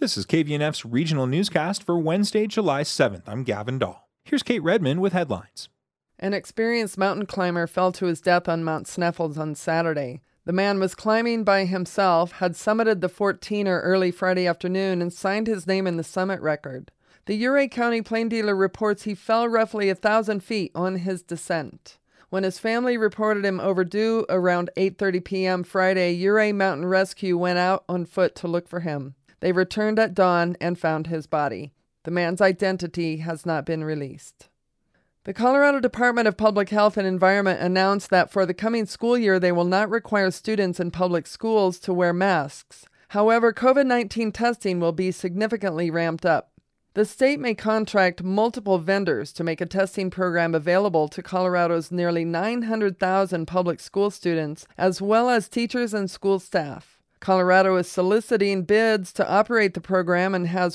This is KVNF's regional newscast for Wednesday, July 7th. I'm Gavin Dahl. Here's Kate Redmond with headlines. An experienced mountain climber fell to his death on Mount Sneffels on Saturday. The man was climbing by himself, had summited the 14er early Friday afternoon, and signed his name in the summit record. The Ouray County Plain Dealer reports he fell roughly 1,000 feet on his descent. When his family reported him overdue around 8:30 p.m. Friday, Ouray Mountain Rescue went out on foot to look for him. They returned at dawn and found his body. The man's identity has not been released. The Colorado Department of Public Health and Environment announced that for the coming school year, they will not require students in public schools to wear masks. However, COVID-19 testing will be significantly ramped up. The state may contract multiple vendors to make a testing program available to Colorado's nearly 900,000 public school students, as well as teachers and school staff. Colorado is soliciting bids to operate the program and has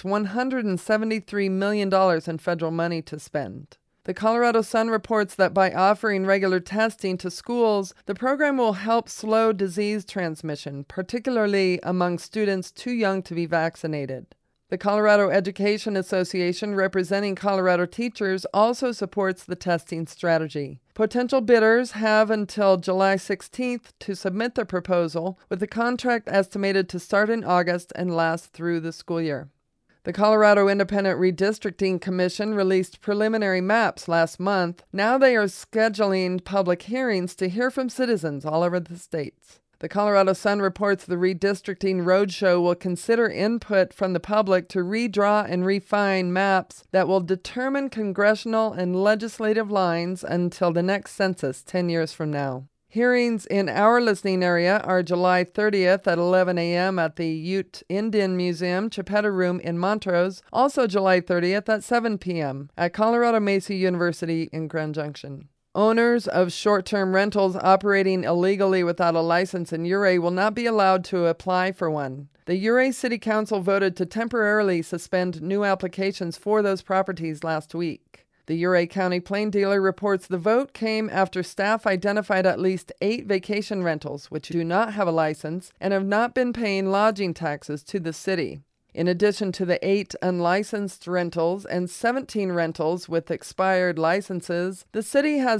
$173 million in federal money to spend. The Colorado Sun reports that by offering regular testing to schools, the program will help slow disease transmission, particularly among students too young to be vaccinated. The Colorado Education Association, representing Colorado teachers, also supports the testing strategy. Potential bidders have until July 16th to submit their proposal, with the contract estimated to start in August and last through the school year. The Colorado Independent Redistricting Commission released preliminary maps last month. Now they are scheduling public hearings to hear from citizens all over the states. The Colorado Sun reports the Redistricting Roadshow will consider input from the public to redraw and refine maps that will determine congressional and legislative lines until the next census 10 years from now. Hearings in our listening area are July 30th at 11 a.m. at the Ute Indian Museum, Chipeta Room in Montrose. Also July 30th at 7 p.m. at Colorado Mesa University in Grand Junction. Owners of short-term rentals operating illegally without a license in Ouray will not be allowed to apply for one. The Ouray City Council voted to temporarily suspend new applications for those properties last week. The Ouray County Plain Dealer reports the vote came after staff identified at least 8 vacation rentals which do not have a license and have not been paying lodging taxes to the city. In addition to the 8 unlicensed rentals and 17 rentals with expired licenses, the city has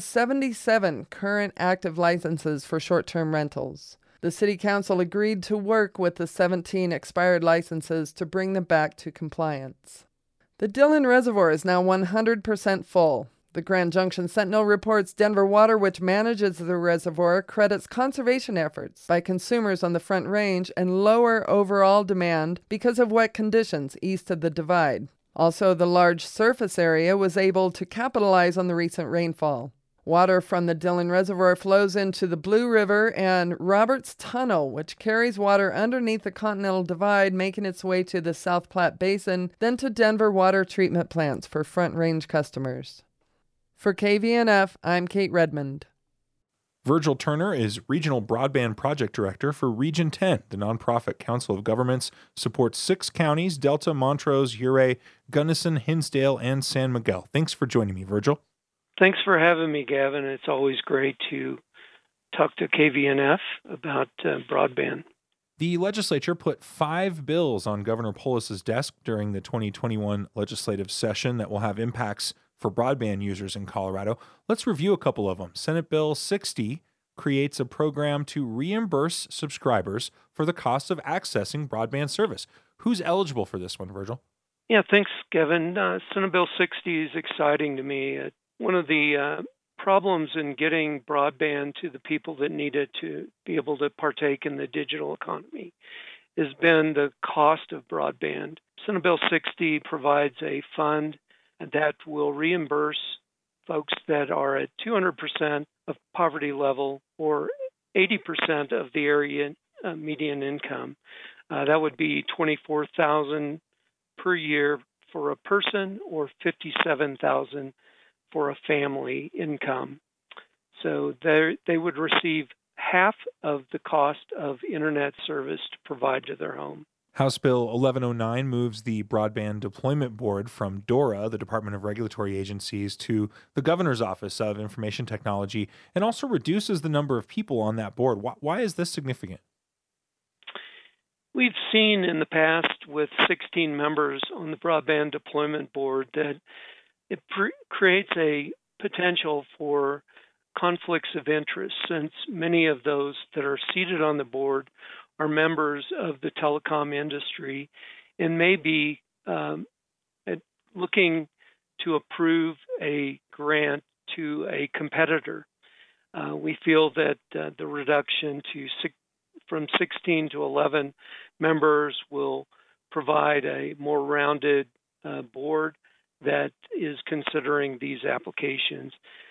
77 current active licenses for short-term rentals. The City Council agreed to work with the 17 expired licenses to bring them back to compliance. The Dillon Reservoir is now 100% full. The Grand Junction Sentinel reports Denver Water, which manages the reservoir, credits conservation efforts by consumers on the Front Range and lower overall demand because of wet conditions east of the Divide. Also, the large surface area was able to capitalize on the recent rainfall. Water from the Dillon Reservoir flows into the Blue River and Roberts Tunnel, which carries water underneath the Continental Divide, making its way to the South Platte Basin, then to Denver water treatment plants for Front Range customers. For KVNF, I'm Kate Redmond. Virgil Turner is Regional Broadband Project Director for Region 10. The nonprofit Council of Governments supports 6 counties: Delta, Montrose, Ouray, Gunnison, Hinsdale, and San Miguel. Thanks for joining me, Virgil. Thanks for having me, Gavin. It's always great to talk to KVNF about broadband. The legislature put 5 bills on Governor Polis's desk during the 2021 legislative session that will have impacts for broadband users in Colorado. Let's review a couple of them. Senate Bill 60 creates a program to reimburse subscribers for the cost of accessing broadband service. Who's eligible for this one, Virgil? Yeah, thanks, Kevin. Senate Bill 60 is exciting to me. One of the problems in getting broadband to the people that need it to be able to partake in the digital economy has been the cost of broadband. Senate Bill 60 provides a fund that will reimburse folks that are at 200% of poverty level or 80% of the area median income. That would be $24,000 per year for a person or $57,000 for a family income. So they would receive half of the cost of internet service to provide to their home. House Bill 1109 moves the Broadband Deployment Board from DORA, the Department of Regulatory Agencies, to the Governor's Office of Information Technology, and also reduces the number of people on that board. Why is this significant? We've seen in the past with 16 members on the Broadband Deployment Board that it creates a potential for conflicts of interest, since many of those that are seated on the board are members of the telecom industry and may be looking to approve a grant to a competitor. We feel that the reduction from 16 to 11 members will provide a more rounded board that is considering these applications.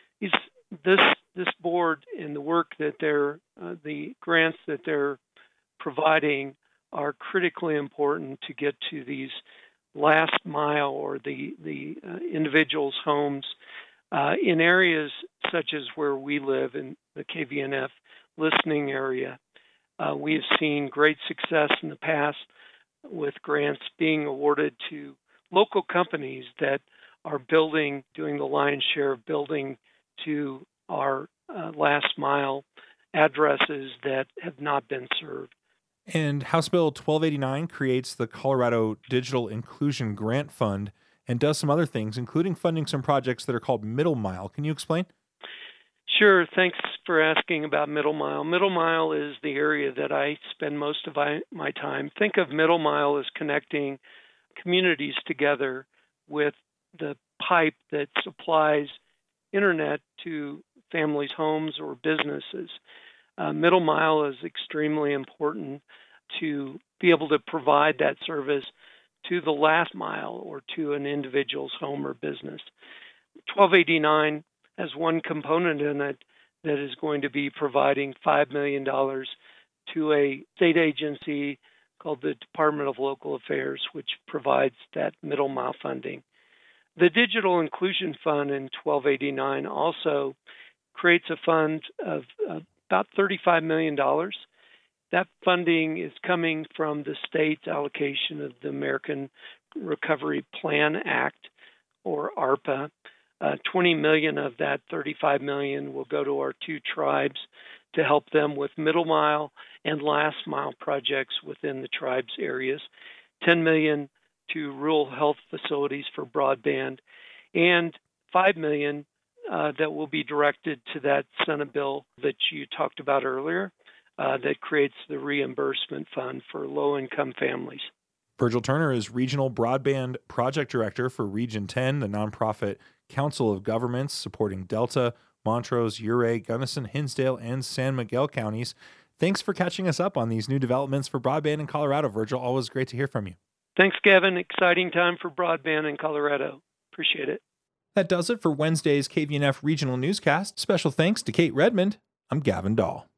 This board and the work that the grants that they're providing are critically important to get to these last mile or the individuals' homes in areas such as where we live in the KVNF listening area. We have seen great success in the past with grants being awarded to local companies that are doing the lion's share of building to our last mile addresses that have not been served. And House Bill 1289 creates the Colorado Digital Inclusion Grant Fund and does some other things, including funding some projects that are called Middle Mile. Can you explain? Sure. Thanks for asking about Middle Mile. Middle Mile is the area that I spend most of my time. Think of Middle Mile as connecting communities together with the pipe that supplies internet to families' homes or businesses. Middle Mile is extremely important to be able to provide that service to the last mile or to an individual's home or business. 1289 has one component in it that is going to be providing $5 million to a state agency called the Department of Local Affairs, which provides that middle mile funding. The Digital Inclusion Fund in 1289 also creates a fund of about $35 million. That funding is coming from the state's allocation of the American Recovery Plan Act, or ARPA. 20 million of that 35 million will go to our two tribes to help them with middle mile and last mile projects within the tribes areas. 10 million to rural health facilities for broadband, and 5 million that will be directed to that Senate bill that you talked about earlier that creates the reimbursement fund for low-income families. Virgil Turner is Regional Broadband Project Director for Region 10, the nonprofit council of governments supporting Delta, Montrose, Ouray, Gunnison, Hinsdale, and San Miguel counties. Thanks for catching us up on these new developments for broadband in Colorado, Virgil. Always great to hear from you. Thanks, Gavin. Exciting time for broadband in Colorado. Appreciate it. That does it for Wednesday's KVNF Regional Newscast. Special thanks to Kate Redmond. I'm Gavin Dahl.